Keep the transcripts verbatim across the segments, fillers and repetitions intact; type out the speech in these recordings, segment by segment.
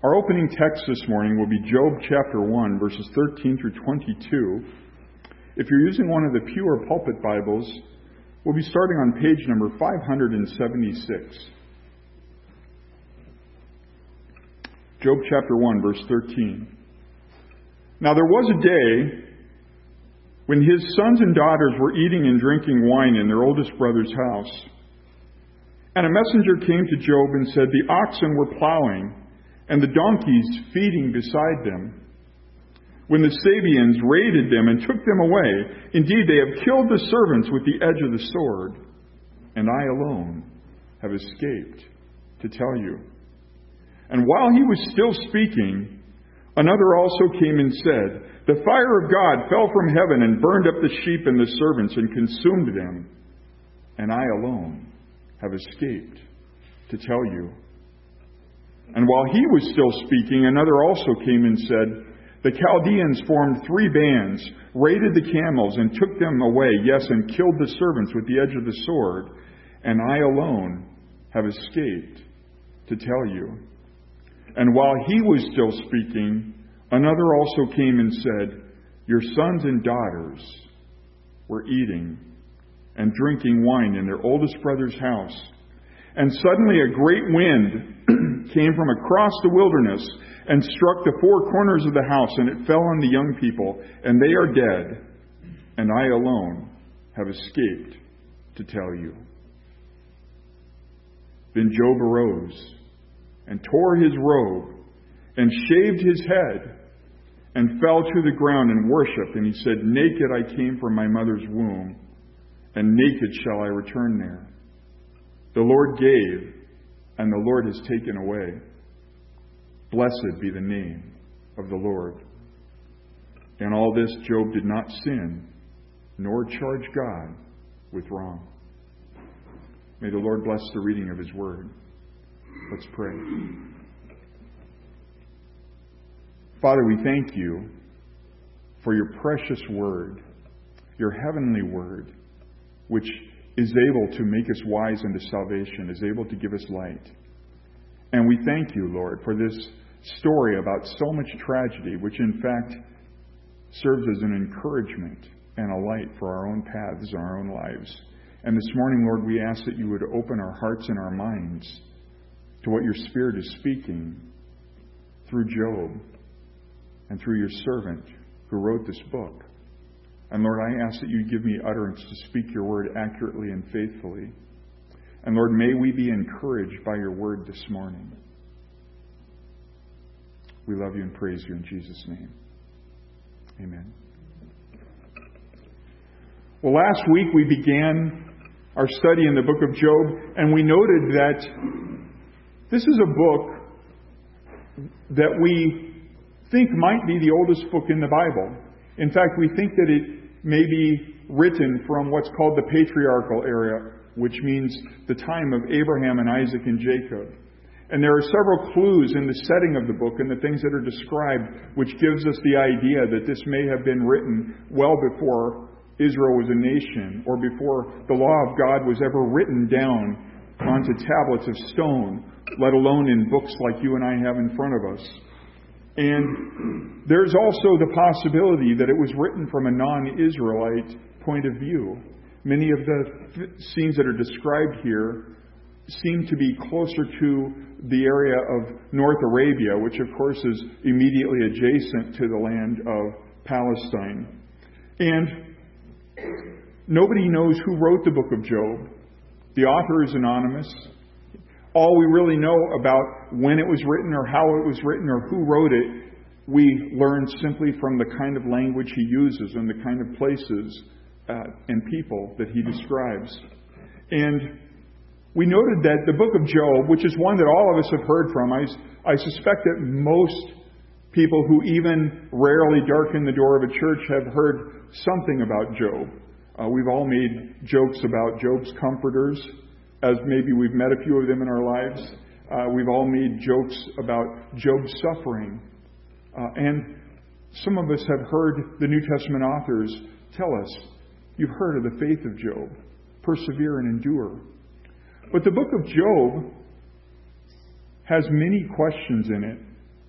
Our opening text this morning will be Job chapter one, verses thirteen through twenty-two. If you're using one of the Pew or Pulpit Bibles, we'll be starting on page number five hundred seventy-six. Job chapter one, verse thirteen. Now there was a day when his sons and daughters were eating and drinking wine in their oldest brother's house. And a messenger came to Job and said, "The oxen were plowing, and the donkeys feeding beside them, when the Sabeans raided them and took them away. Indeed, they have killed the servants with the edge of the sword, and I alone have escaped to tell you." And while he was still speaking, another also came and said, "The fire of God fell from heaven and burned up the sheep and the servants and consumed them, and I alone have escaped to tell you." And while he was still speaking, another also came and said, "The Chaldeans formed three bands, raided the camels, and took them away, yes, and killed the servants with the edge of the sword, and I alone have escaped to tell you." And while he was still speaking, another also came and said, "Your sons and daughters were eating and drinking wine in their oldest brother's house. And suddenly a great wind came from across the wilderness and struck the four corners of the house, and it fell on the young people, and they are dead, and I alone have escaped to tell you." Then Job arose and tore his robe and shaved his head and fell to the ground and worshipped. And he said, "Naked I came from my mother's womb, and naked shall I return there. The Lord gave, and the Lord has taken away. Blessed be the name of the Lord." In all this Job did not sin, nor charge God with wrong. May the Lord bless the reading of His Word. Let's pray. Father, we thank you for your precious Word, your heavenly Word, which is able to make us wise unto salvation, is able to give us light. And we thank you, Lord, for this story about so much tragedy, which in fact serves as an encouragement and a light for our own paths and our own lives. And this morning, Lord, we ask that you would open our hearts and our minds to what your Spirit is speaking through Job and through your servant who wrote this book. And Lord, I ask that you give me utterance to speak your word accurately and faithfully. And Lord, may we be encouraged by your word this morning. We love you and praise you in Jesus' name. Amen. Well, last week we began our study in the book of Job, and we noted that this is a book that we think might be the oldest book in the Bible. In fact, we think that it may be written from what's called the patriarchal era, which means the time of Abraham and Isaac and Jacob. And there are several clues in the setting of the book and the things that are described, which gives us the idea that this may have been written well before Israel was a nation, or before the law of God was ever written down onto tablets of stone, let alone in books like you and I have in front of us. And there's also the possibility that it was written from a non-Israelite point of view. Many of the scenes that are described here seem to be closer to the area of North Arabia, which of course is immediately adjacent to the land of Palestine. And nobody knows who wrote the book of Job. The author is anonymous. All we really know about when it was written or how it was written or who wrote it, we learn simply from the kind of language he uses and the kind of places uh, and people that he describes. And we noted that the book of Job, which is one that all of us have heard from, I, I suspect that most people who even rarely darken the door of a church have heard something about Job. Uh, we've all made jokes about Job's comforters, as maybe we've met a few of them in our lives. Uh, we've all made jokes about Job's suffering. Uh, and some of us have heard the New Testament authors tell us, you've heard of the faith of Job. Persevere and endure. But the book of Job has many questions in it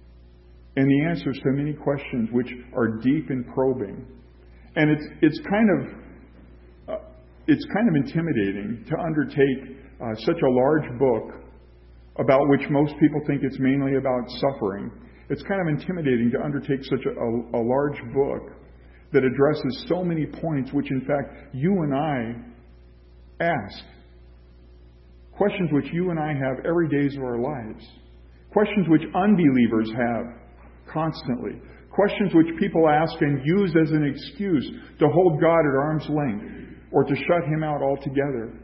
and the answers to many questions which are deep and probing. And it's it's kind of uh, it's kind of intimidating to undertake uh, such a large book about which most people think it's mainly about suffering. It's kind of intimidating to undertake such a, a, a large book that addresses so many points which, in fact, you and I ask. Questions which you and I have every day of our lives. Questions which unbelievers have constantly. Questions which people ask and use as an excuse to hold God at arm's length or to shut Him out altogether.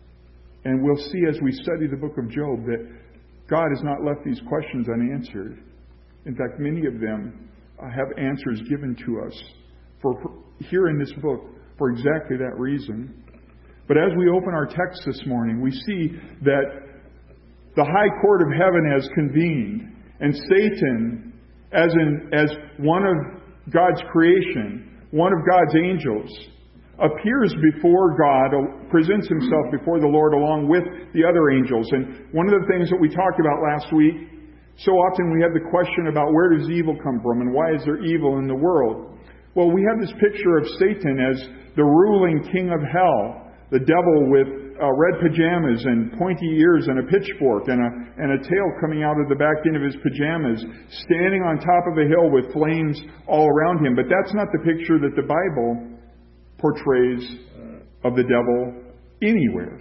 And we'll see as we study the book of Job that God has not left these questions unanswered. In fact, many of them uh, have answers given to us for, for here in this book for exactly that reason. But as we open our text this morning, we see that the high court of heaven has convened, and Satan, as in as one of God's creation, one of God's angels, appears before God, presents himself before the Lord along with the other angels. And one of the things that we talked about last week, so often we have the question about where does evil come from and why is there evil in the world? Well, we have this picture of Satan as the ruling king of hell, the devil with uh, red pajamas and pointy ears and a pitchfork and a, and a tail coming out of the back end of his pajamas, standing on top of a hill with flames all around him. But that's not the picture that the Bible portrays of the devil anywhere.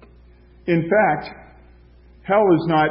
In fact, hell is not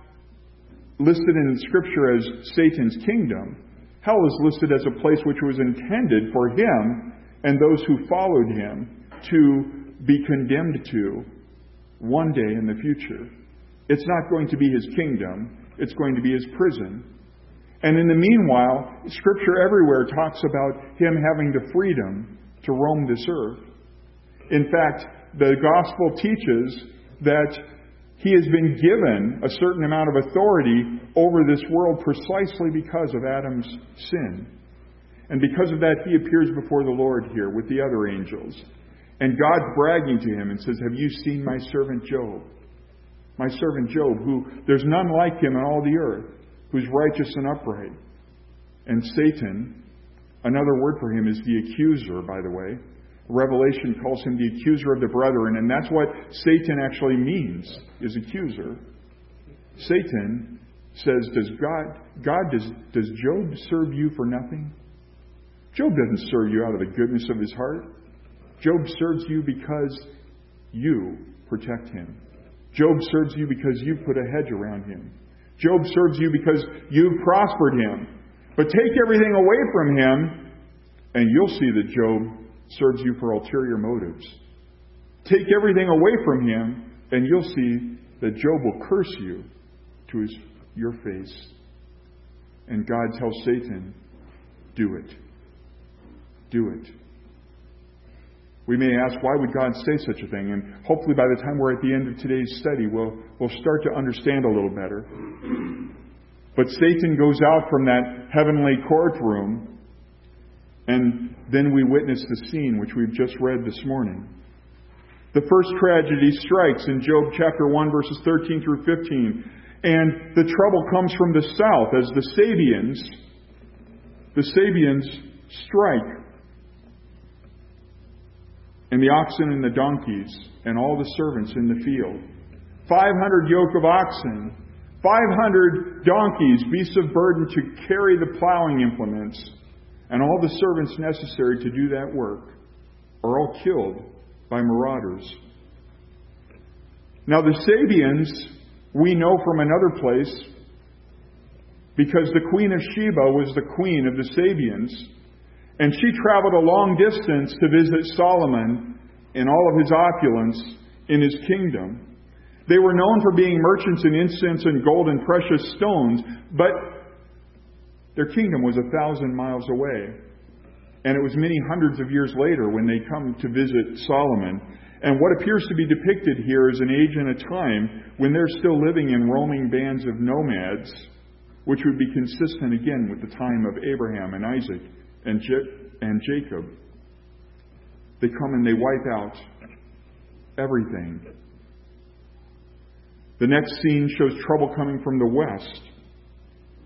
listed in Scripture as Satan's kingdom. Hell is listed as a place which was intended for him and those who followed him to be condemned to one day in the future. It's not going to be his kingdom. It's going to be his prison. And in the meanwhile, Scripture everywhere talks about him having the freedom to roam this earth. In fact, the gospel teaches that he has been given a certain amount of authority over this world precisely because of Adam's sin. And because of that, he appears before the Lord here with the other angels. And God's bragging to him and says, "Have you seen my servant Job? My servant Job, who there's none like him in all the earth, who's righteous and upright." And Satan, another word for him is the accuser, by the way. Revelation calls him the accuser of the brethren, and that's what Satan actually means, is accuser. Satan says, does God, God does, does Job serve you for nothing? Job doesn't serve you out of the goodness of his heart. Job serves you because you protect him. Job serves you because you put a hedge around him. Job serves you because you've prospered him. But take everything away from him, and you'll see that Job serves you for ulterior motives. Take everything away from him, and you'll see that Job will curse you to his, your face. And God tells Satan, do it. Do it. We may ask, why would God say such a thing? And hopefully by the time we're at the end of today's study, we'll, we'll start to understand a little better. But Satan goes out from that heavenly courtroom, and then we witness the scene which we've just read this morning. The first tragedy strikes in Job chapter one, verses thirteen through fifteen. And the trouble comes from the south as the Sabeans, the Sabeans strike. And the oxen and the donkeys and all the servants in the field. five hundred yoke of oxen, five hundred donkeys, beasts of burden to carry the plowing implements, and all the servants necessary to do that work are all killed by marauders. Now the Sabeans, we know from another place, because the Queen of Sheba was the queen of the Sabeans, and she traveled a long distance to visit Solomon in all of his opulence in his kingdom. They were known for being merchants in incense and gold and precious stones, but their kingdom was a thousand miles away. And it was many hundreds of years later when they come to visit Solomon. And what appears to be depicted here is an age and a time when they're still living in roaming bands of nomads, which would be consistent again with the time of Abraham and Isaac and Je- and Jacob. They come and they wipe out everything. The next scene shows trouble coming from the west.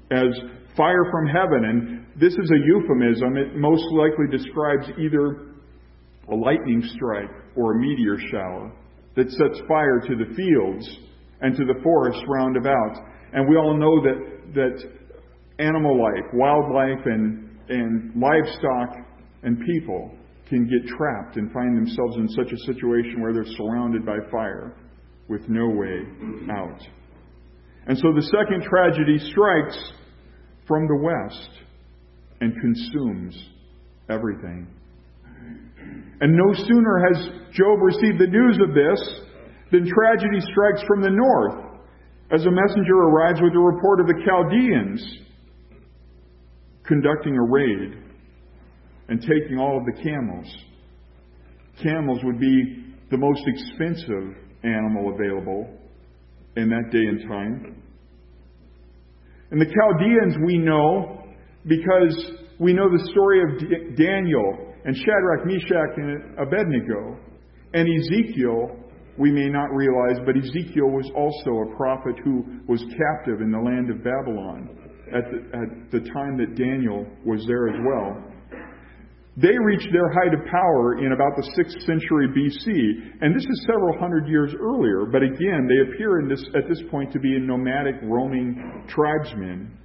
as fire from heaven. And this is a euphemism. It most likely describes either a lightning strike or a meteor shower that sets fire to the fields and to the forests round about. And we all know that, that animal life, wildlife, and, and livestock and people can get trapped and find themselves in such a situation where they're surrounded by fire with no way out. And so the second tragedy strikes from the west and consumes everything. And no sooner has Job received the news of this than tragedy strikes from the north as a messenger arrives with a report of the Chaldeans conducting a raid and taking all of the camels. Camels would be the most expensive animal available in that day and time. And the Chaldeans we know because we know the story of D- Daniel and Shadrach, Meshach, and Abednego. And Ezekiel, we may not realize, but Ezekiel was also a prophet who was captive in the land of Babylon at the, at the time that Daniel was there as well. They reached their height of power in about the sixth century B C, and this is several hundred years earlier, but again, they appear in this, at this point to be nomadic, roaming tribesmen.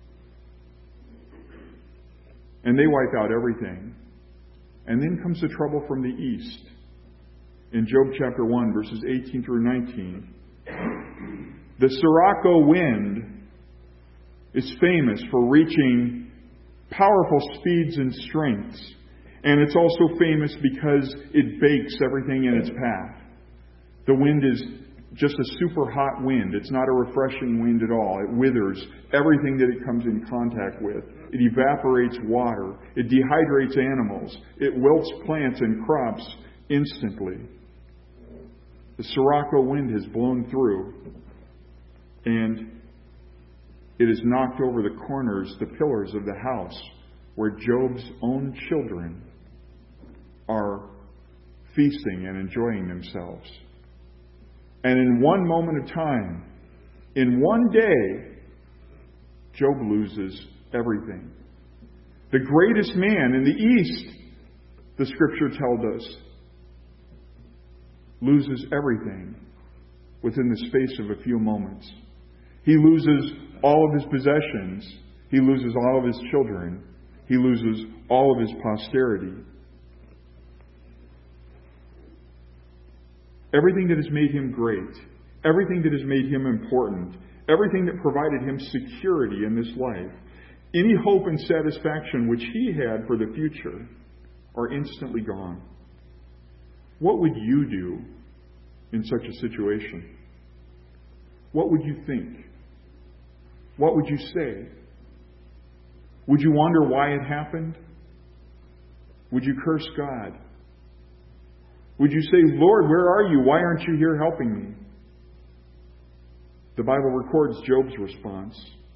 And they wipe out everything. And then comes the trouble from the east. In Job chapter one, verses eighteen through nineteen. The Sirocco wind is famous for reaching powerful speeds and strengths. And it's also famous because it bakes everything in its path. The wind is just a super hot wind. It's not a refreshing wind at all. It withers everything that it comes in contact with. It evaporates water. It dehydrates animals. It wilts plants and crops instantly. The Sirocco wind has blown through, and it has knocked over the corners, the pillars of the house where Job's own children are feasting and enjoying themselves. And in one moment of time, in one day, Job loses everything. The greatest man in the East, the Scripture tells us, loses everything within the space of a few moments. He loses all of his possessions. He loses all of his children. He loses all of his posterity. Everything that has made him great, everything that has made him important, everything that provided him security in this life, any hope and satisfaction which he had for the future are instantly gone. What would you do in such a situation? What would you think? What would you say? Would you wonder why it happened? Would you curse God? Would you say, Lord, where are you? Why aren't you here helping me? The Bible records Job's response.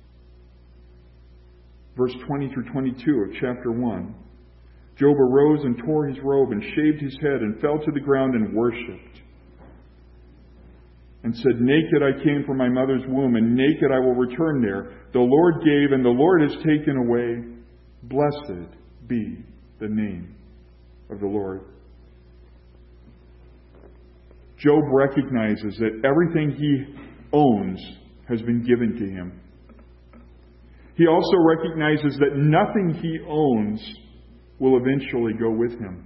Verse twenty through twenty-two of chapter one. Job arose and tore his robe and shaved his head and fell to the ground and worshipped. And said, naked I came from my mother's womb, and naked I will return there. The Lord gave, and the Lord has taken away. Blessed be the name of the Lord. Job recognizes that everything he owns has been given to him. He also recognizes that nothing he owns will eventually go with him.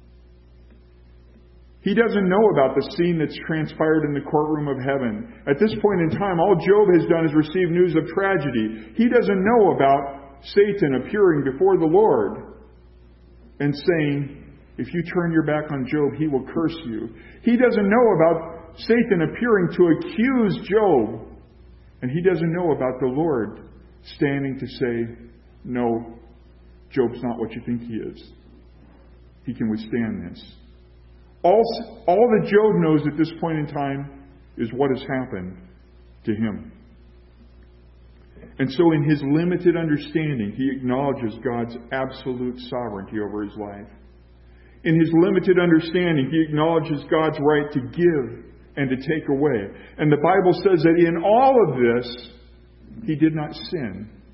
He doesn't know about the scene that's transpired in the courtroom of heaven. At this point in time, all Job has done is receive news of tragedy. He doesn't know about Satan appearing before the Lord and saying, if you turn your back on Job, he will curse you. He doesn't know about Satan appearing to accuse Job. And he doesn't know about the Lord standing to say, no, Job's not what you think he is. He can withstand this. All, all that Job knows at this point in time is what has happened to him. And so in his limited understanding, he acknowledges God's absolute sovereignty over his life. In his limited understanding, he acknowledges God's right to give and to take away. And the Bible says that in all of this, he did not sin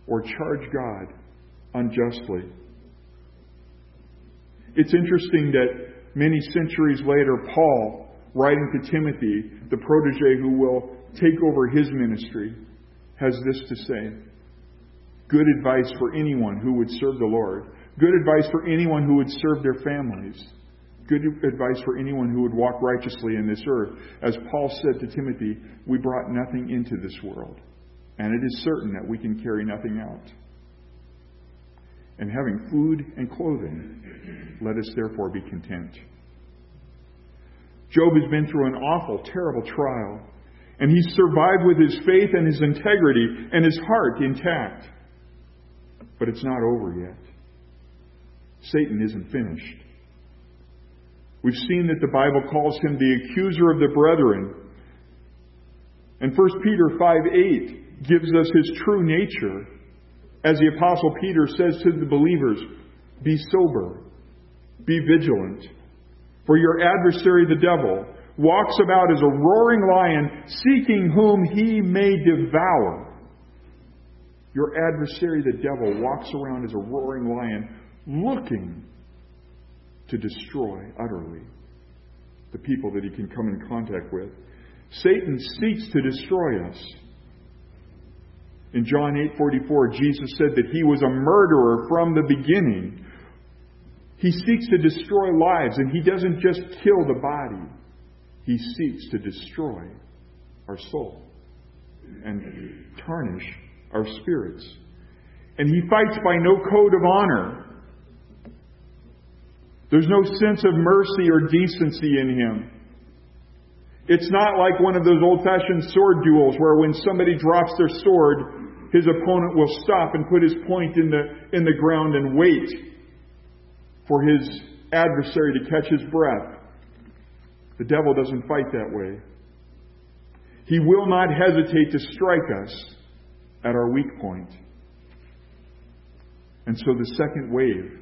or charge God unjustly. It's interesting that many centuries later, Paul, writing to Timothy, the protege who will take over his ministry, has this to say. Good advice for anyone who would serve the Lord. Good advice for anyone who would serve their families. Good advice for anyone who would walk righteously in this earth. As Paul said to Timothy, we brought nothing into this world, and it is certain that we can carry nothing out. And having food and clothing, let us therefore be content. Job has been through an awful, terrible trial, and he's survived with his faith and his integrity and his heart intact. But it's not over yet. Satan isn't finished. We've seen that the Bible calls him the accuser of the brethren. And First Peter five eight gives us his true nature. As the Apostle Peter says to the believers, be sober, be vigilant. For your adversary, the devil, walks about as a roaring lion, seeking whom he may devour. Your adversary, the devil, walks around as a roaring lion, looking to destroy utterly the people that he can come in contact with. Satan seeks to destroy us. In John eight forty-four, Jesus said that he was a murderer from the beginning. He seeks to destroy lives, and he doesn't just kill the body. He seeks to destroy our soul and tarnish our spirits. And he fights by no code of honor. There's no sense of mercy or decency in him. It's not like one of those old-fashioned sword duels where when somebody drops their sword, his opponent will stop and put his point in the, in the ground and wait for his adversary to catch his breath. The devil doesn't fight that way. He will not hesitate to strike us at our weak point. And so the second wave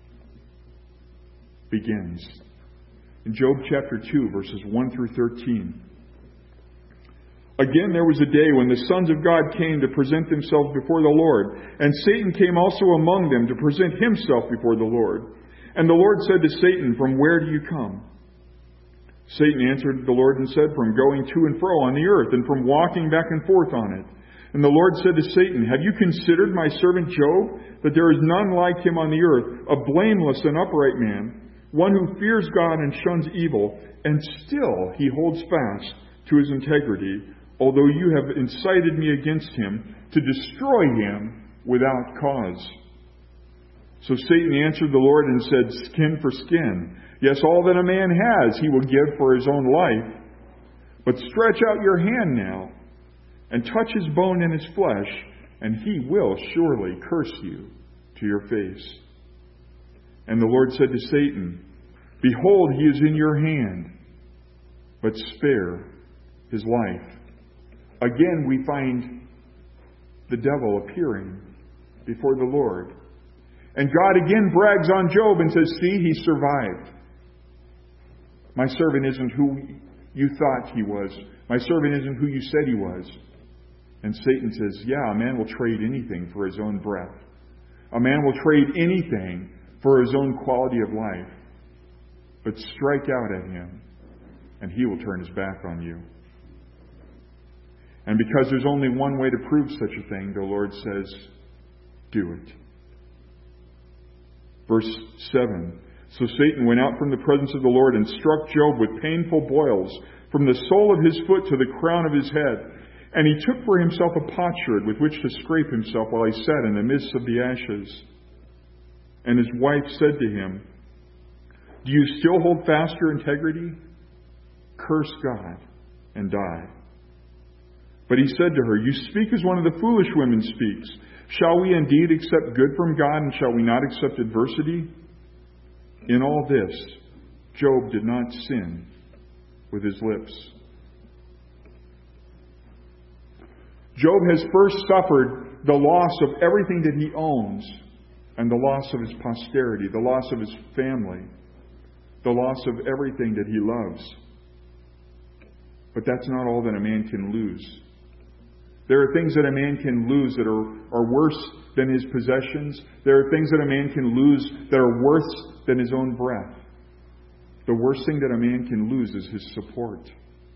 begins. In Job chapter two, verses one through thirteen. Again, there was a day when the sons of God came to present themselves before the Lord, and Satan came also among them to present himself before the Lord. And the Lord said to Satan, from where do you come? Satan answered the Lord and said, from going to and fro on the earth, and from walking back and forth on it. And the Lord said to Satan, have you considered my servant Job, that there is none like him on the earth, a blameless and upright man, one who fears God and shuns evil, and still he holds fast to his integrity, although you have incited me against him to destroy him without cause. So Satan answered the Lord and said, skin for skin. Yes, all that a man has he will give for his own life. But stretch out your hand now, and touch his bone and his flesh, and he will surely curse you to your face. And the Lord said to Satan, behold, he is in your hand, but spare his life. Again, we find the devil appearing before the Lord. And God again brags on Job and says, see, he survived. My servant isn't who you thought he was. My servant isn't who you said he was. And Satan says, yeah, a man will trade anything for his own breath. A man will trade anything for his own quality of life. But strike out at him, and he will turn his back on you. And because there's only one way to prove such a thing, the Lord says, do it. Verse seven. So Satan went out from the presence of the Lord and struck Job with painful boils from the sole of his foot to the crown of his head. And he took for himself a potsherd with which to scrape himself while he sat in the midst of the ashes. And his wife said to him, do you still hold fast your integrity? Curse God and die. But he said to her, you speak as one of the foolish women speaks. Shall we indeed accept good from God, and shall we not accept adversity? In all this, Job did not sin with his lips. Job has first suffered the loss of everything that he owns, and the loss of his posterity, the loss of his family, the loss of everything that he loves. But that's not all that a man can lose. There are things that a man can lose that are, are worse than his possessions. There are things that a man can lose that are worse than his own breath. The worst thing that a man can lose is his support.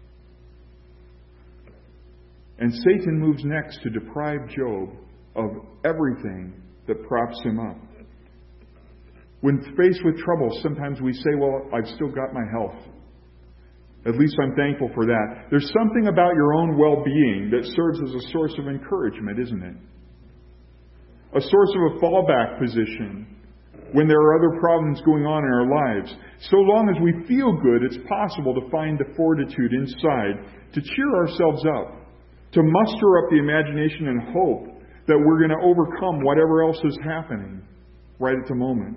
And Satan moves next to deprive Job of everything that props him up. When faced with trouble, sometimes we say, well, I've still got my health. At least I'm thankful for that. There's something about your own well-being that serves as a source of encouragement, isn't it? A source of a fallback position when there are other problems going on in our lives. So long as we feel good, it's possible to find the fortitude inside to cheer ourselves up, to muster up the imagination and hope that we're going to overcome whatever else is happening right at the moment.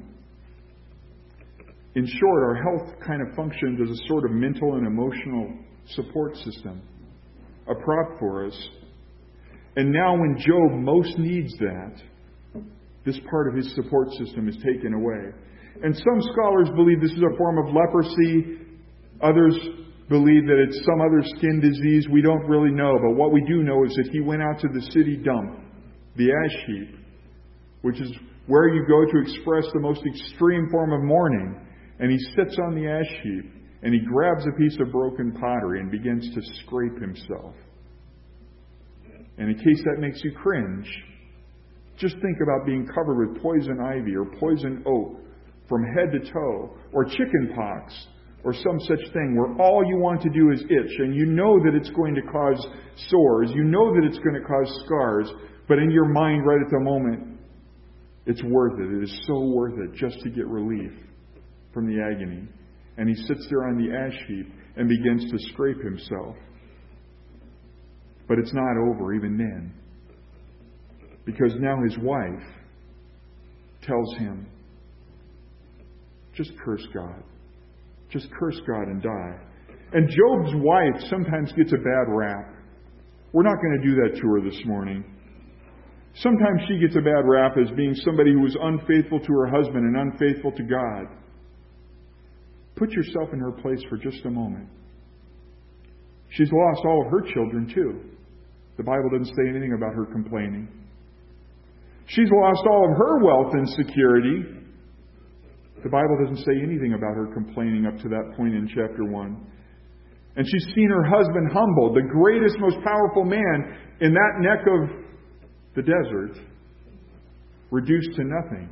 In short, our health kind of functions as a sort of mental and emotional support system, a prop for us. And now when Job most needs that, this part of his support system is taken away. And some scholars believe this is a form of leprosy. Others believe that it's some other skin disease. We don't really know. But what we do know is that he went out to the city dump, the ash heap, which is where you go to express the most extreme form of mourning. And he sits on the ash heap and he grabs a piece of broken pottery and begins to scrape himself. And in case that makes you cringe, just think about being covered with poison ivy or poison oak from head to toe, or chicken pox, or some such thing where all you want to do is itch, and you know that it's going to cause sores, you know that it's going to cause scars, but in your mind right at the moment, it's worth it. It is so worth it just to get relief from the agony. And he sits there on the ash heap and begins to scrape himself. But it's not over even then. Because now his wife tells him, just curse God. Just curse God and die. And Job's wife sometimes gets a bad rap. We're not going to do that to her this morning. Sometimes she gets a bad rap as being somebody who was unfaithful to her husband and unfaithful to God. Put yourself in her place for just a moment. She's lost all of her children too. The Bible doesn't say anything about her complaining. She's lost all of her wealth and security. The Bible doesn't say anything about her complaining up to that point in chapter one. And she's seen her husband humbled, the greatest, most powerful man in that neck of the desert, reduced to nothing.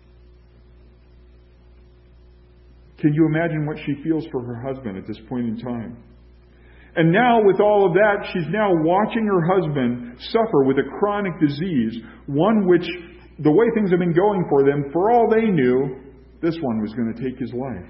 Can you imagine what she feels for her husband at this point in time? And now, with all of that, she's now watching her husband suffer with a chronic disease, one which, the way things have been going for them, for all they knew, this one was going to take his life.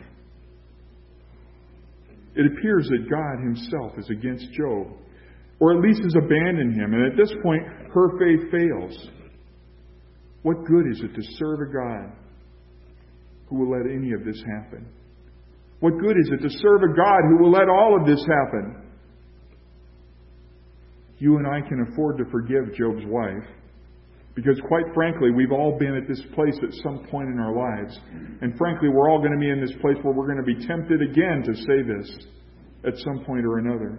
It appears that God himself is against Job, or at least has abandoned him. And at this point, her faith fails. What good is it to serve a God who will let any of this happen? What good is it to serve a God who will let all of this happen? You and I can afford to forgive Job's wife, because quite frankly, we've all been at this place at some point in our lives. And frankly, we're all going to be in this place where we're going to be tempted again to say this at some point or another.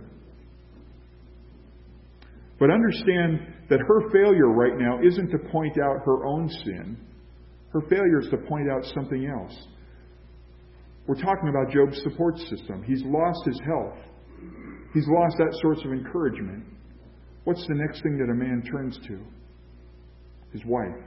But understand that her failure right now isn't to point out her own sin. Her failure is to point out something else. We're talking about Job's support system. He's lost his health. He's lost that source of encouragement. What's the next thing that a man turns to? His wife.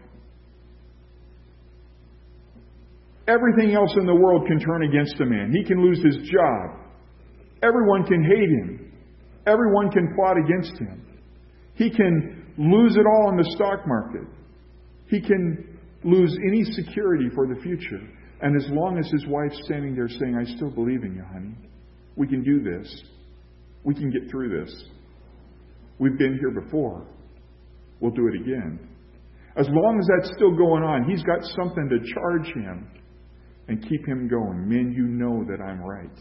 Everything else in the world can turn against a man. He can lose his job. Everyone can hate him. Everyone can plot against him. He can lose it all in the stock market. He can lose any security for the future. And as long as his wife's standing there saying, I still believe in you, honey. We can do this. We can get through this. We've been here before. We'll do it again. As long as that's still going on, he's got something to charge him and keep him going. Men, you know that I'm right.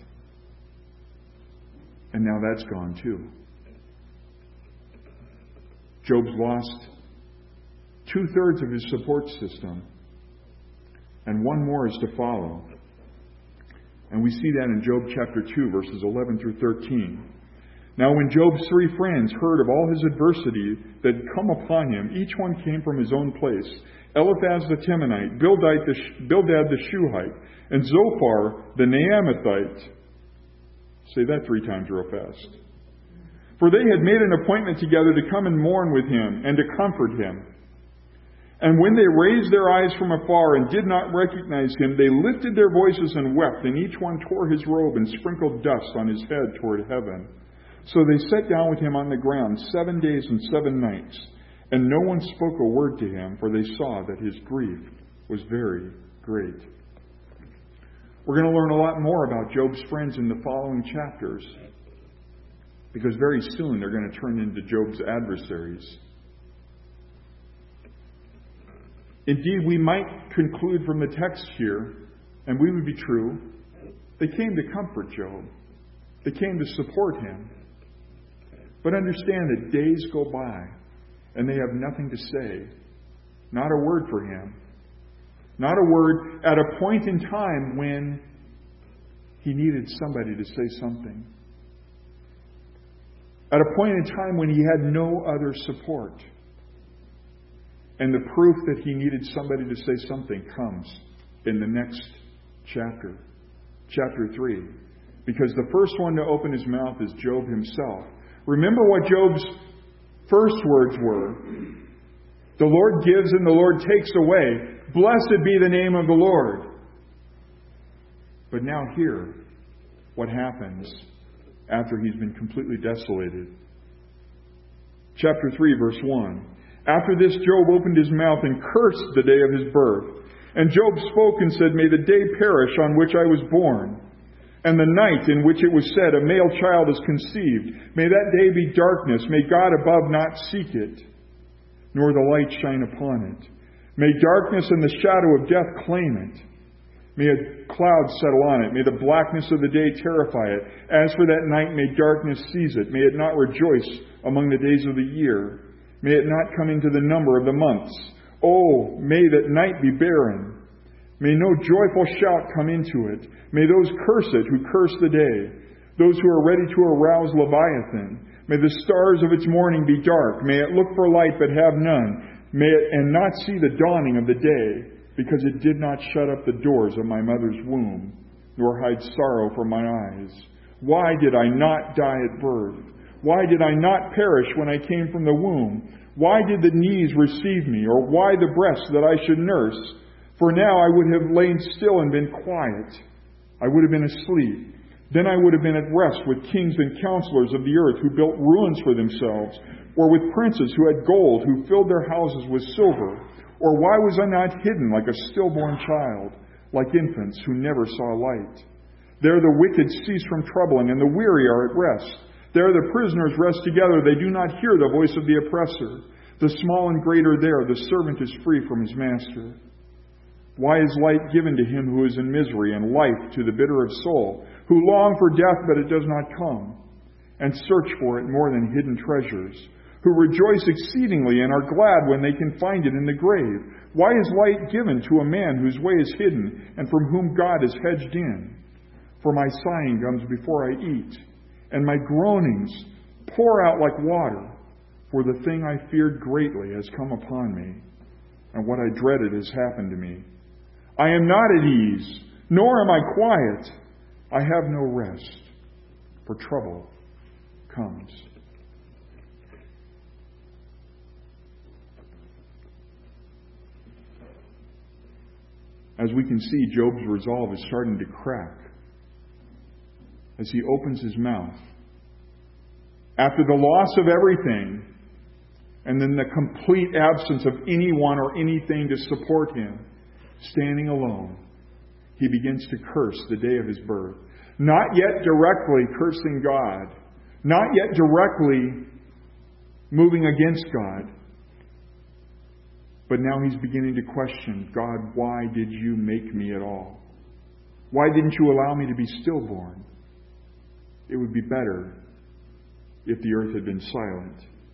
And now that's gone too. Job's lost two-thirds of his support system. And one more is to follow. And we see that in Job chapter two, verses eleven through thirteen. Now when Job's three friends heard of all his adversity that had come upon him, each one came from his own place. Eliphaz the Temanite, Bildad the, Bildad the Shuhite, and Zophar the Naamathite. Say that three times real fast. For they had made an appointment together to come and mourn with him and to comfort him. And when they raised their eyes from afar and did not recognize him, they lifted their voices and wept, and each one tore his robe and sprinkled dust on his head toward heaven. So they sat down with him on the ground seven days and seven nights, and no one spoke a word to him, for they saw that his grief was very great. We're going to learn a lot more about Job's friends in the following chapters, because very soon they're going to turn into Job's adversaries. Indeed, we might conclude from the text here, and we would be true, they came to comfort Job. They came to support him. But understand that days go by, and they have nothing to say. Not a word for him. Not a word at a point in time when he needed somebody to say something. At a point in time when he had no other support. And the proof that he needed somebody to say something comes in the next chapter. Chapter three. Because the first one to open his mouth is Job himself. Remember what Job's first words were. The Lord gives and the Lord takes away. Blessed be the name of the Lord. But now hear what happens after he's been completely desolated. Chapter three, verse one. After this, Job opened his mouth and cursed the day of his birth. And Job spoke and said, May the day perish on which I was born, and the night in which it was said, A male child is conceived. May that day be darkness. May God above not seek it, nor the light shine upon it. May darkness and the shadow of death claim it. May a cloud settle on it. May the blackness of the day terrify it. As for that night, may darkness seize it. May it not rejoice among the days of the year. May it not come into the number of the months. Oh, may that night be barren. May no joyful shout come into it. May those curse it who curse the day. Those who are ready to arouse Leviathan. May the stars of its morning be dark. May it look for light but have none. May it and not see the dawning of the day, because it did not shut up the doors of my mother's womb, nor hide sorrow from my eyes. Why did I not die at birth? Why did I not perish when I came from the womb? Why did the knees receive me, or why the breast that I should nurse? For now I would have lain still and been quiet. I would have been asleep. Then I would have been at rest with kings and counselors of the earth who built ruins for themselves, or with princes who had gold, who filled their houses with silver. Or why was I not hidden like a stillborn child, like infants who never saw light? There the wicked cease from troubling, and the weary are at rest. There the prisoners rest together. They do not hear the voice of the oppressor. The small and great are there. The servant is free from his master. Why is light given to him who is in misery, and life to the bitter of soul, who long for death, but it does not come, and search for it more than hidden treasures, who rejoice exceedingly and are glad when they can find it in the grave? Why is light given to a man whose way is hidden, and from whom God is hedged in? For my sighing comes before I eat, and my groanings pour out like water, for the thing I feared greatly has come upon me, and what I dreaded has happened to me. I am not at ease, nor am I quiet. I have no rest, for trouble comes. As we can see, Job's resolve is starting to crack as he opens his mouth. After the loss of everything, and then the complete absence of anyone or anything to support him, standing alone, he begins to curse the day of his birth. Not yet directly cursing God, not yet directly moving against God, but now he's beginning to question, God, why did you make me at all? Why didn't you allow me to be stillborn? It would be better if the earth had been silent.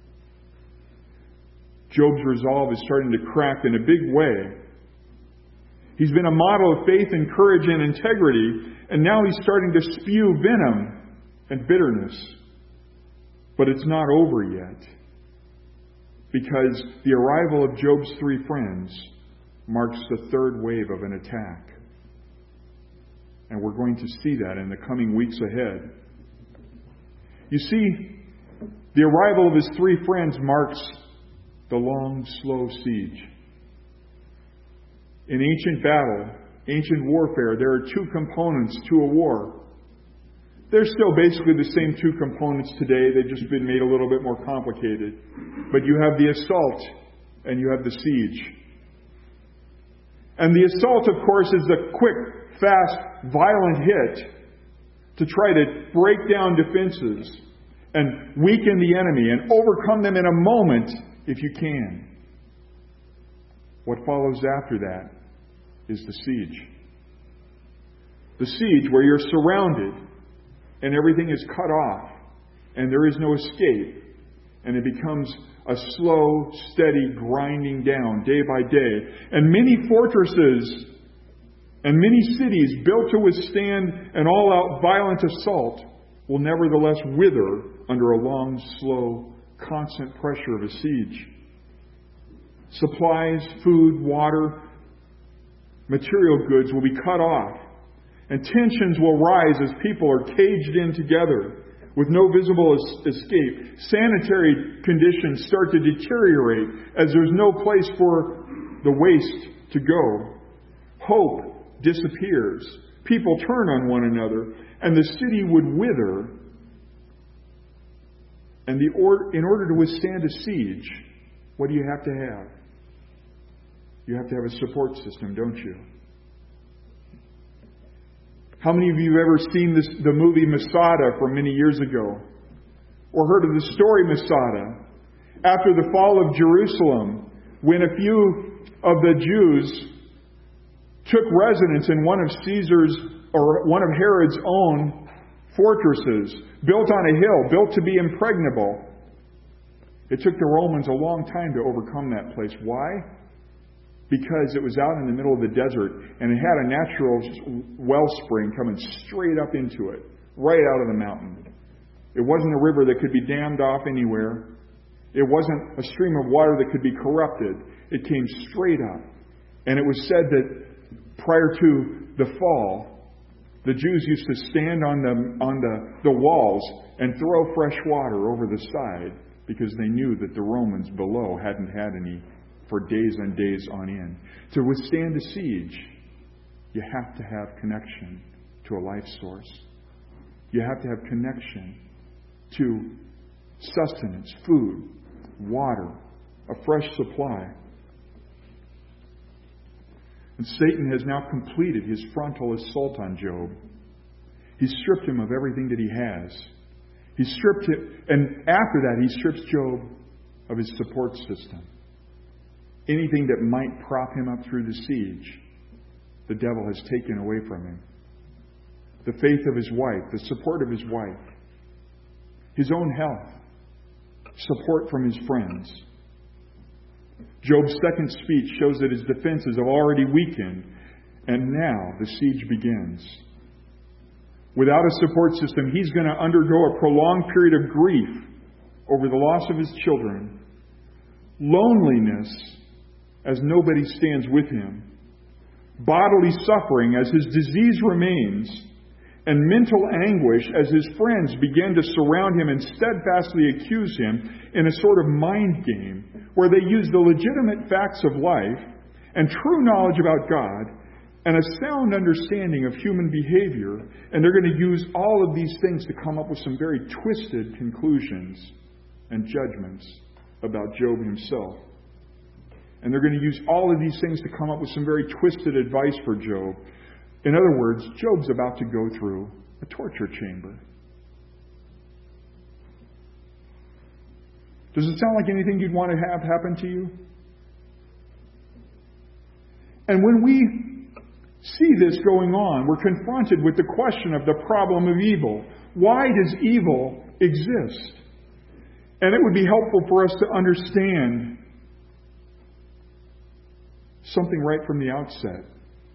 Job's resolve is starting to crack in a big way. He's been a model of faith and courage and integrity, and now he's starting to spew venom and bitterness. But it's not over yet, because the arrival of Job's three friends marks the third wave of an attack. And we're going to see that in the coming weeks ahead. You see, the arrival of his three friends marks the long, slow siege. In ancient battle, ancient warfare, there are two components to a war. They're still basically the same two components today. They've just been made a little bit more complicated. But you have the assault and you have the siege. And the assault, of course, is the quick, fast, violent hit to try to break down defenses and weaken the enemy and overcome them in a moment if you can. What follows after that is the siege. The siege where you're surrounded and everything is cut off and there is no escape, and it becomes a slow, steady grinding down day by day. And many fortresses and many cities built to withstand an all-out violent assault will nevertheless wither under a long, slow, constant pressure of a siege. Supplies, food, water, material goods will be cut off, and tensions will rise as people are caged in together with no visible es- escape. Sanitary conditions start to deteriorate as there's no place for the waste to go. Hope disappears. People turn on one another, and the city would wither. And the or- in order to withstand a siege, what do you have to have? You have to have a support system, don't you? How many of you have ever seen this, the movie Masada from many years ago? Or heard of the story Masada? After the fall of Jerusalem, when a few of the Jews took residence in one of Caesar's or one of Herod's own fortresses, built on a hill, built to be impregnable. It took the Romans a long time to overcome that place. Why? Because it was out in the middle of the desert and it had a natural wellspring coming straight up into it, right out of the mountain. It wasn't a river that could be dammed off anywhere. It wasn't a stream of water that could be corrupted. It came straight up. And it was said that prior to the fall, the Jews used to stand on the on the, the walls and throw fresh water over the side because they knew that the Romans below hadn't had any for days and days on end. To withstand a siege, you have to have connection to a life source. You have to have connection to sustenance, food, water, a fresh supply. And Satan has now completed his frontal assault on Job. He stripped him of everything that he has. He stripped him, and after that he strips Job of his support system. Anything that might prop him up through the siege, the devil has taken away from him. The faith of his wife, the support of his wife, his own health, support from his friends. Job's second speech shows that his defenses have already weakened, and now the siege begins. Without a support system, he's going to undergo a prolonged period of grief over the loss of his children, loneliness as nobody stands with him, bodily suffering as his disease remains, and mental anguish as his friends begin to surround him and steadfastly accuse him in a sort of mind game where they use the legitimate facts of life and true knowledge about God and a sound understanding of human behavior, and they're going to use all of these things to come up with some very twisted conclusions and judgments about Job himself. And they're going to use all of these things to come up with some very twisted advice for Job. In other words, Job's about to go through a torture chamber. Does it sound like anything you'd want to have happen to you? And when we see this going on, we're confronted with the question of the problem of evil. Why does evil exist? And it would be helpful for us to understand something right from the outset.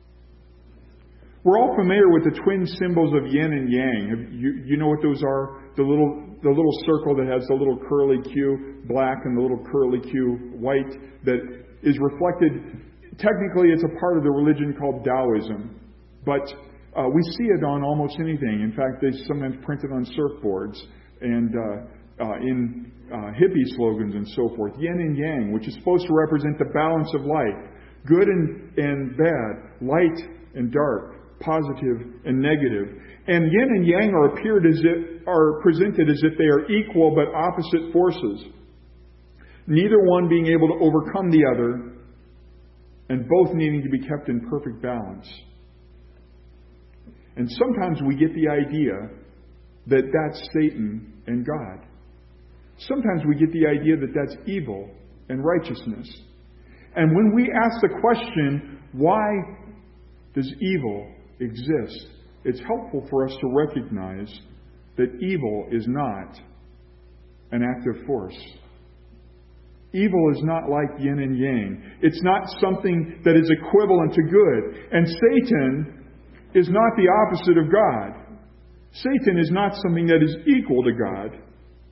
We're all familiar with the twin symbols of yin and yang. You, you know what those are? the little the little circle that has the little curly Q black and the little curly Q white that is reflected. Technically, it's a part of the religion called Taoism, but uh, we see it on almost anything. In fact, they sometimes print it on surfboards and uh, uh, in uh, hippie slogans and so forth. Yin and Yang, which is supposed to represent the balance of life, good and, and bad, light and dark, positive and negative. And yin and yang are appeared as if, are presented as if they are equal but opposite forces, neither one being able to overcome the other, and both needing to be kept in perfect balance. And sometimes we get the idea that that's Satan and God. Sometimes we get the idea that that's evil and righteousness. And when we ask the question, why does evil exist? It's helpful for us to recognize that evil is not an active force. Evil is not like yin and yang. It's not something that is equivalent to good. And Satan is not the opposite of God. Satan is not something that is equal to God.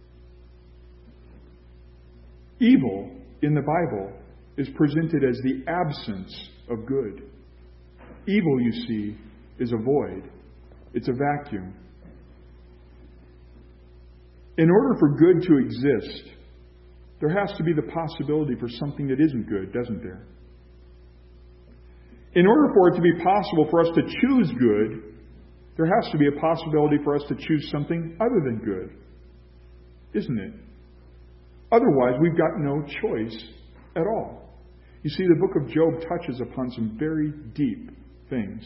Evil in the Bible is presented as the absence of good. Evil, you see, is a void. It's a vacuum. In order for good to exist, there has to be the possibility for something that isn't good, doesn't there? In order for it to be possible for us to choose good, there has to be a possibility for us to choose something other than good, isn't it? Otherwise, we've got no choice at all. You see, the book of Job touches upon some very deep things.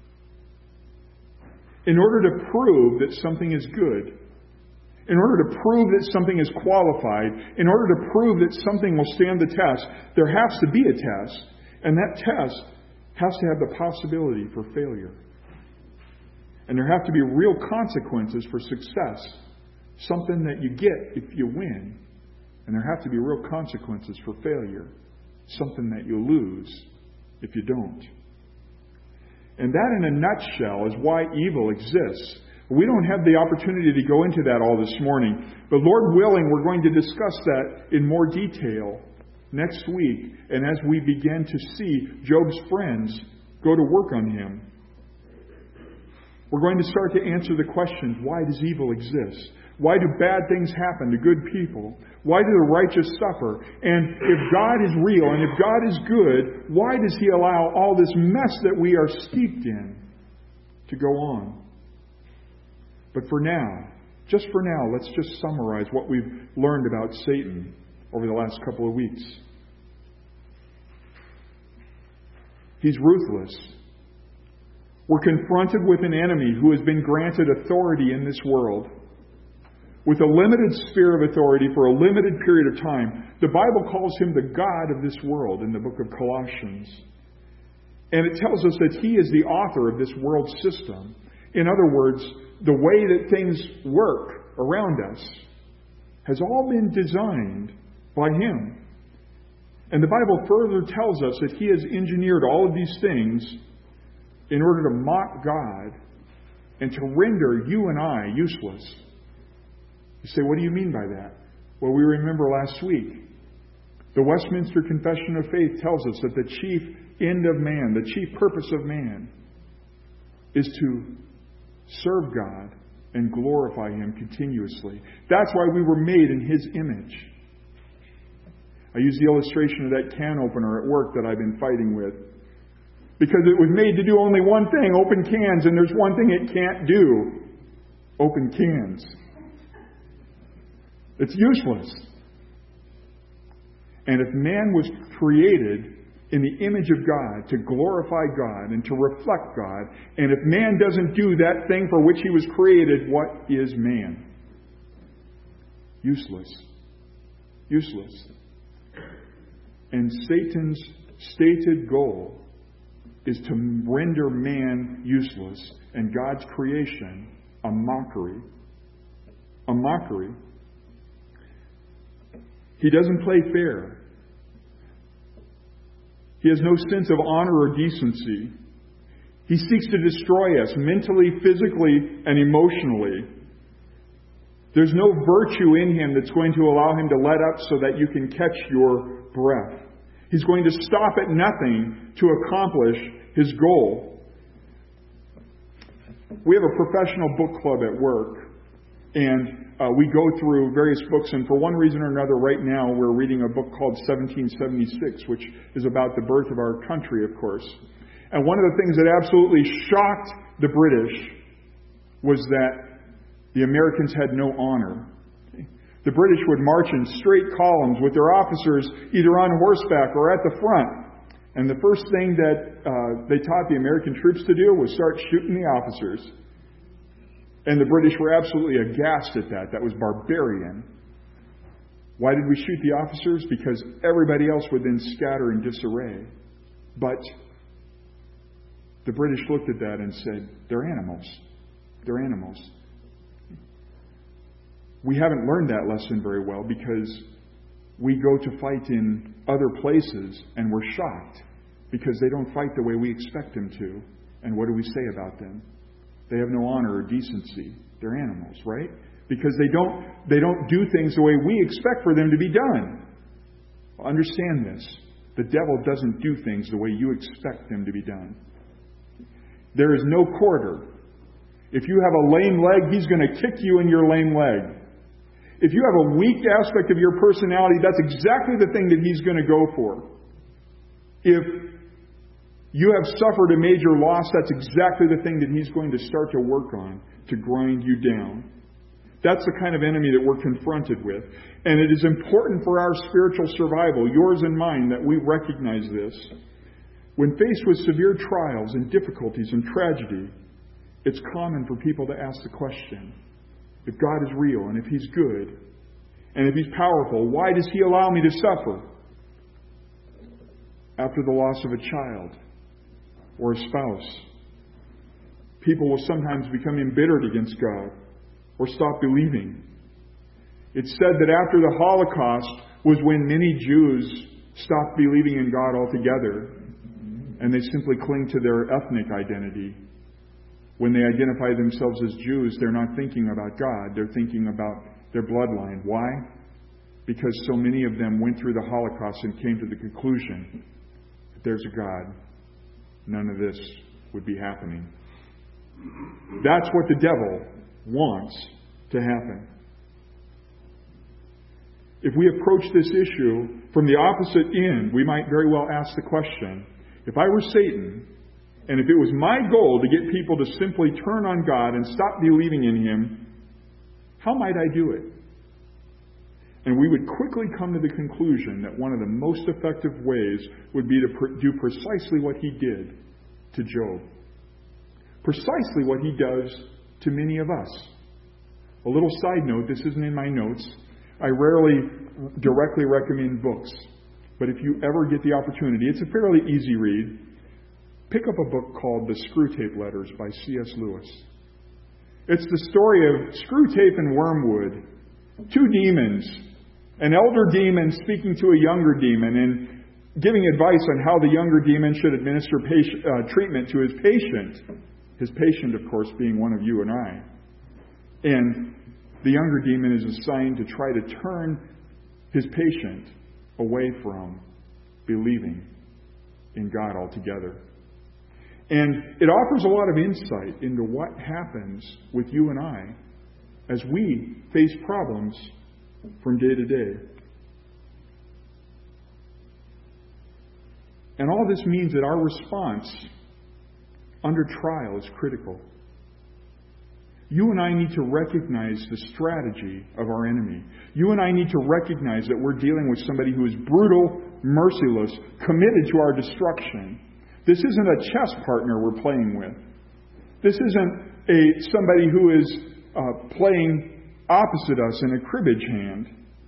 In order to prove that something is good, in order to prove that something is qualified, in order to prove that something will stand the test, there has to be a test, and that test has to have the possibility for failure. And there have to be real consequences for success, something that you get if you win, and there have to be real consequences for failure, something that you lose if you don't. And that, in a nutshell, is why evil exists. We don't have the opportunity to go into that all this morning. But Lord willing, we're going to discuss that in more detail next week. And as we begin to see Job's friends go to work on him, we're going to start to answer the questions, why does evil exist? Why do bad things happen to good people? Why do the righteous suffer? And if God is real and if God is good, why does He allow all this mess that we are steeped in to go on? But for now, just for now, let's just summarize what we've learned about Satan over the last couple of weeks. He's ruthless. We're confronted with an enemy who has been granted authority in this world, with a limited sphere of authority for a limited period of time. The Bible calls him the God of this world in the book of Colossians. And it tells us that he is the author of this world system. In other words, the way that things work around us has all been designed by him. And the Bible further tells us that he has engineered all of these things in order to mock God and to render you and I useless. You say, what do you mean by that? Well, we remember last week, the Westminster Confession of Faith tells us that the chief end of man, the chief purpose of man, is to serve God and glorify Him continuously. That's why we were made in His image. I use the illustration of that can opener at work that I've been fighting with, because it was made to do only one thing, open cans, and there's one thing it can't do, open cans. It's useless. And if man was created in the image of God to glorify God and to reflect God, and if man doesn't do that thing for which he was created, what is man? Useless. Useless. And Satan's stated goal is to render man useless and God's creation a mockery. A mockery. He doesn't play fair. He has no sense of honor or decency. He seeks to destroy us mentally, physically, and emotionally. There's no virtue in him that's going to allow him to let up so that you can catch your breath. He's going to stop at nothing to accomplish his goal. We have a professional book club at work, and uh, we go through various books, and for one reason or another, right now we're reading a book called seventeen seventy-six, which is about the birth of our country, of course. And one of the things that absolutely shocked the British was that the Americans had no honor. The British would march in straight columns with their officers either on horseback or at the front. And the first thing that uh, they taught the American troops to do was start shooting the officers. And the British were absolutely aghast at that. That was barbarian. Why did we shoot the officers? Because everybody else would then scatter in disarray. But the British looked at that and said, they're animals. They're animals. We haven't learned that lesson very well because we go to fight in other places and we're shocked because they don't fight the way we expect them to. And what do we say about them? They have no honor or decency. They're animals, right? Because they don't they don't do things the way we expect for them to be done. Well, understand this. The devil doesn't do things the way you expect them to be done. There is no quarter. If you have a lame leg, he's going to kick you in your lame leg. If you have a weak aspect of your personality, that's exactly the thing that he's going to go for. If you have suffered a major loss, that's exactly the thing that he's going to start to work on to grind you down. That's the kind of enemy that we're confronted with. And it is important for our spiritual survival, yours and mine, that we recognize this. When faced with severe trials and difficulties and tragedy, it's common for people to ask the question, if God is real and if He's good and if He's powerful, why does He allow me to suffer? After the loss of a child or a spouse, people will sometimes become embittered against God or stop believing. It's said that after the Holocaust was when many Jews stopped believing in God altogether and they simply cling to their ethnic identity. When they identify themselves as Jews, they're not thinking about God. They're thinking about their bloodline. Why? Because so many of them went through the Holocaust and came to the conclusion that there's a God. None of this would be happening. That's what the devil wants to happen. If we approach this issue from the opposite end, we might very well ask the question, if I were Satan, and if it was my goal to get people to simply turn on God and stop believing in Him, how might I do it? And we would quickly come to the conclusion that one of the most effective ways would be to do precisely what he did to Job. Precisely what he does to many of us. A little side note, this isn't in my notes. I rarely directly recommend books. But if you ever get the opportunity, it's a fairly easy read. Pick up a book called The Screwtape Letters by C S Lewis. It's the story of Screwtape and Wormwood, two demons, an elder demon speaking to a younger demon and giving advice on how the younger demon should administer patient, uh, treatment to his patient. His patient, of course, being one of you and I. And the younger demon is assigned to try to turn his patient away from believing in God altogether. And it offers a lot of insight into what happens with you and I as we face problems from day to day. And all this means that our response under trial is critical. You and I need to recognize the strategy of our enemy. You and I need to recognize that we're dealing with somebody who is brutal, merciless, committed to our destruction. This isn't a chess partner we're playing with. This isn't a somebody who is uh, playing opposite us in a cribbage hand.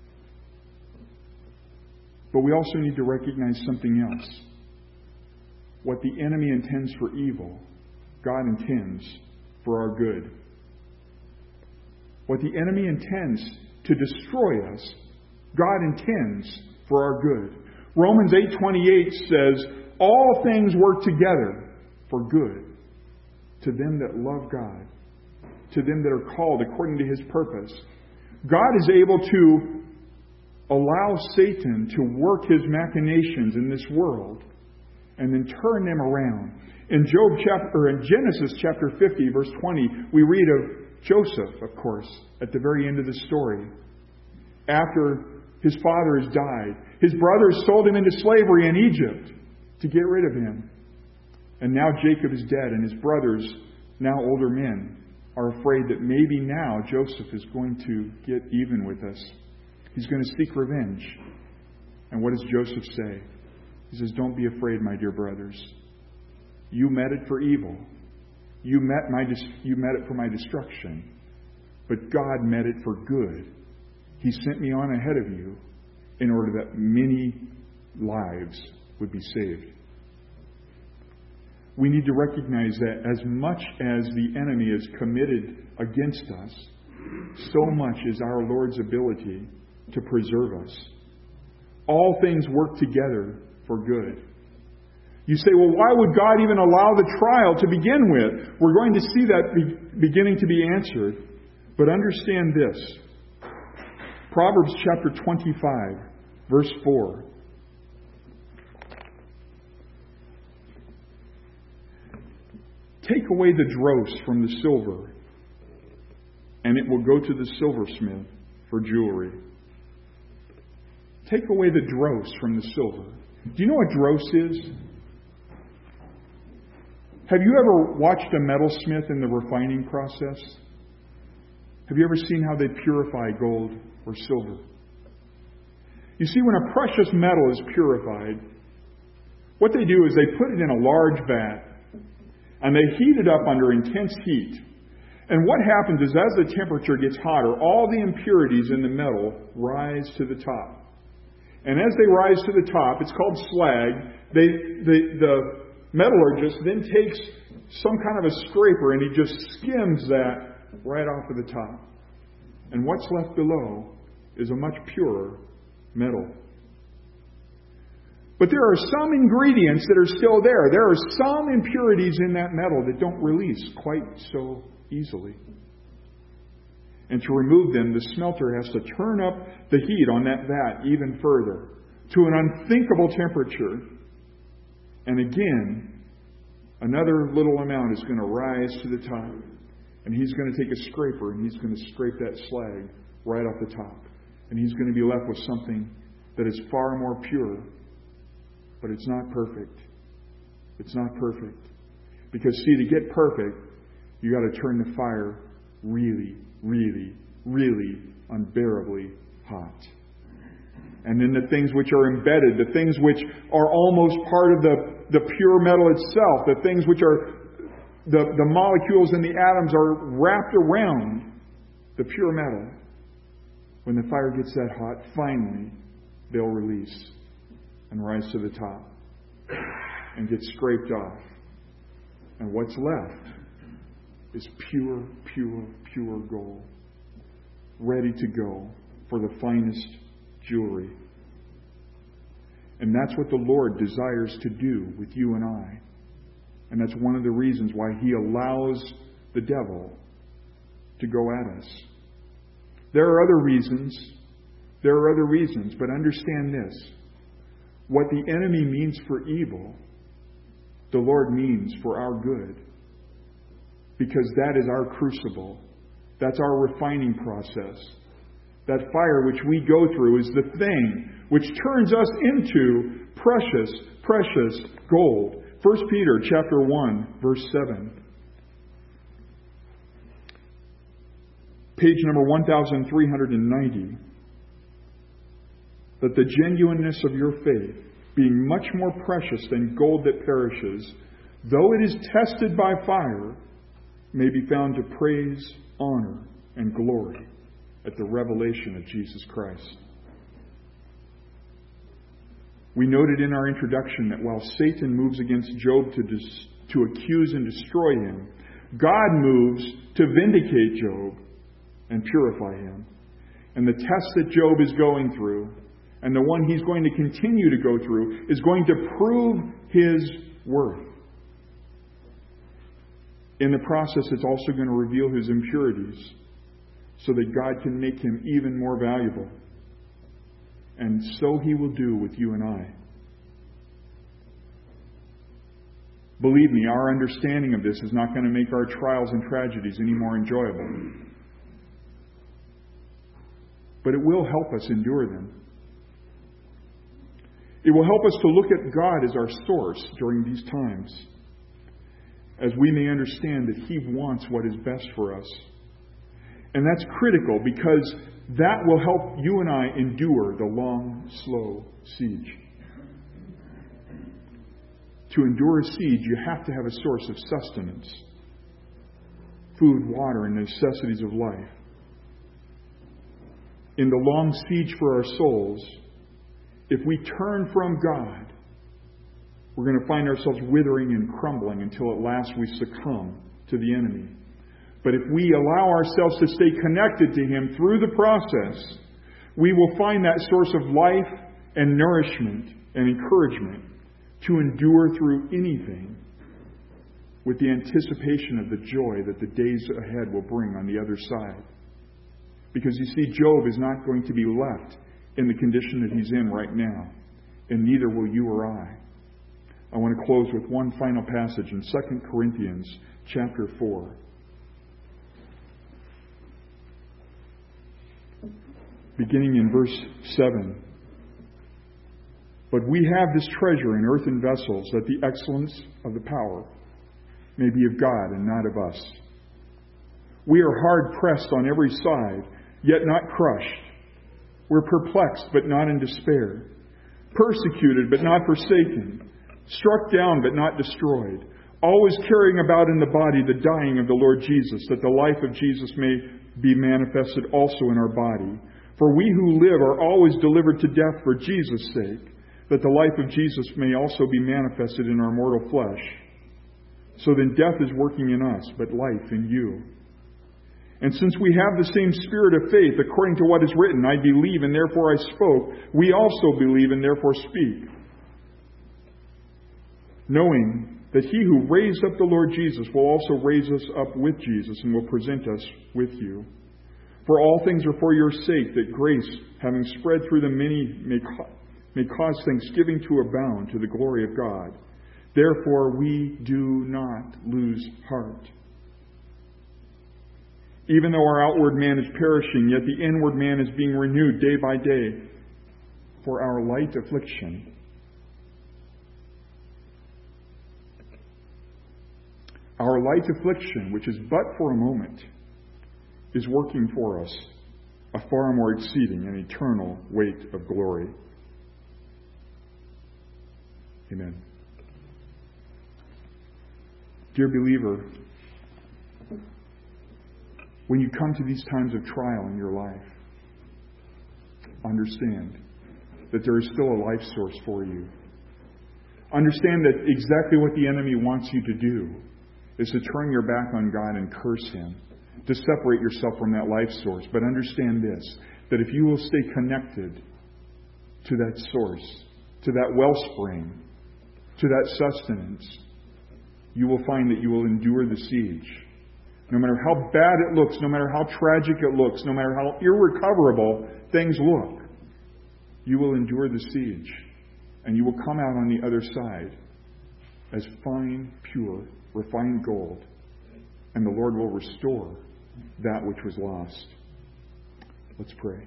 But we also need to recognize something else. What the enemy intends for evil, God intends for our good. What the enemy intends to destroy us, God intends for our good. Romans eight twenty-eight says, all things work together for good to them that love God, to them that are called according to His purpose. God is able to allow Satan to work his machinations in this world and then turn them around. In Job chapter, or in Genesis chapter fifty, verse twenty, we read of Joseph, of course, at the very end of the story. After his father has died, his brothers sold him into slavery in Egypt to get rid of him. And now Jacob is dead, and his brothers, now older men, are afraid that maybe now Joseph is going to get even with us. He's going to seek revenge. And what does Joseph say? He says, "Don't be afraid, my dear brothers. You meant it for evil. You met my you met it for my destruction. But God meant it for good. He sent me on ahead of you in order that many lives would be saved." We need to recognize that as much as the enemy is committed against us, so much is our Lord's ability to preserve us. All things work together for good. You say, well, why would God even allow the trial to begin with? We're going to see that be- beginning to be answered. But understand this. Proverbs chapter twenty-five, verse four. Take away the dross from the silver, and it will go to the silversmith for jewelry. Take away the dross from the silver. Do you know what dross is? Have you ever watched a metalsmith in the refining process? Have you ever seen how they purify gold or silver? You see, when a precious metal is purified, what they do is they put it in a large vat and they heat it up under intense heat. And what happens is as the temperature gets hotter, all the impurities in the metal rise to the top. And as they rise to the top, it's called slag, they, the, the metallurgist then takes some kind of a scraper and he just skims that right off of the top. And what's left below is a much purer metal. But there are some ingredients that are still there. There are some impurities in that metal that don't release quite so easily. And to remove them, the smelter has to turn up the heat on that vat even further to an unthinkable temperature. And again, another little amount is going to rise to the top. And he's going to take a scraper and he's going to scrape that slag right off the top. And he's going to be left with something that is far more pure. But it's not perfect. It's not perfect. Because, see, to get perfect, you got to turn the fire really, really, really unbearably hot. And then the things which are embedded, the things which are almost part of the, the pure metal itself, the things which are, the, the molecules and the atoms are wrapped around the pure metal. When the fire gets that hot, finally, they'll release and rise to the top and get scraped off. And what's left is pure, pure, pure gold, ready to go for the finest jewelry. And that's what the Lord desires to do with you and I. And that's one of the reasons why He allows the devil to go at us. There are other reasons. There are other reasons. But understand this. What the enemy means for evil, the Lord means for our good. Because that is our crucible. That's our refining process. That fire which we go through is the thing which turns us into precious, precious gold. First Peter chapter one, verse seven. Page number one thousand three hundred ninety. That the genuineness of your faith, being much more precious than gold that perishes, though it is tested by fire, may be found to praise, honor, and glory at the revelation of Jesus Christ. We noted in our introduction that while Satan moves against Job to, dis- to accuse and destroy him, God moves to vindicate Job and purify him. And the test that Job is going through, and the one he's going to continue to go through, is going to prove his worth. In the process, it's also going to reveal his impurities. so that God can make him even more valuable. And so He will do with you and I. Believe me, our understanding of this is not going to make our trials and tragedies any more enjoyable. But it will help us endure them. It will help us to look at God as our source during these times, as we may understand that He wants what is best for us. And that's critical, because that will help you and I endure the long, slow siege. To endure a siege, you have to have a source of sustenance. Food, water, and necessities of life. In the long siege for our souls, if we turn from God, we're going to find ourselves withering and crumbling until at last we succumb to the enemy. But if we allow ourselves to stay connected to Him through the process, we will find that source of life and nourishment and encouragement to endure through anything, with the anticipation of the joy that the days ahead will bring on the other side. Because you see, Job is not going to be left in the condition that he's in right now, and neither will you or I. I want to close with one final passage in Second Corinthians chapter four. Beginning in verse seven. But we have this treasure in earthen vessels, that the excellence of the power may be of God and not of us. We are hard pressed on every side, yet not crushed. We're perplexed, but not in despair. Persecuted, but not forsaken. Struck down, but not destroyed. Always carrying about in the body the dying of the Lord Jesus, that the life of Jesus may be manifested also in our body. For we who live are always delivered to death for Jesus' sake, that the life of Jesus may also be manifested in our mortal flesh. So then death is working in us, but life in you. And since we have the same spirit of faith, according to what is written, I believe and therefore I spoke, we also believe and therefore speak. Knowing that He who raised up the Lord Jesus will also raise us up with Jesus and will present us with you. For all things are for your sake, that grace, having spread through the many, may, may cause thanksgiving to abound to the glory of God. Therefore we do not lose heart. Even though our outward man is perishing, yet the inward man is being renewed day by day. For our light affliction, our light affliction, which is but for a moment, is working for us a far more exceeding and eternal weight of glory. Amen. Dear believer, when you come to these times of trial in your life, understand that there is still a life source for you. Understand that exactly what the enemy wants you to do is to turn your back on God and curse Him, to separate yourself from that life source. But understand this, that if you will stay connected to that source, to that wellspring, to that sustenance, you will find that you will endure the siege. No matter how bad it looks, no matter how tragic it looks, no matter how irrecoverable things look, you will endure the siege. And you will come out on the other side as fine, pure, refined gold. And the Lord will restore that which was lost. Let's pray.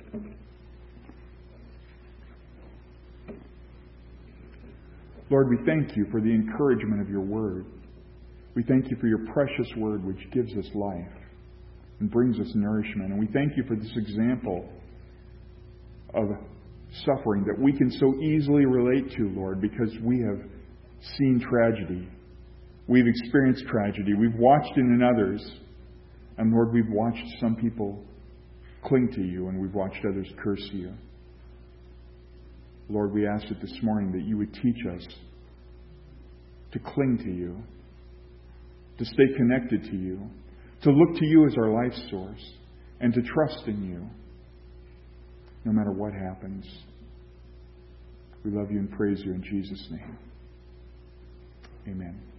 Lord, we thank You for the encouragement of Your Word. We thank You for Your precious Word, which gives us life and brings us nourishment. And we thank You for this example of suffering that we can so easily relate to, Lord, because we have seen tragedy. We've experienced tragedy. We've watched it in others. And Lord, we've watched some people cling to You, and we've watched others curse You. Lord, we ask it this morning that You would teach us to cling to You, to stay connected to You, to look to You as our life source, and to trust in You, no matter what happens. We love You and praise You in Jesus' name. Amen.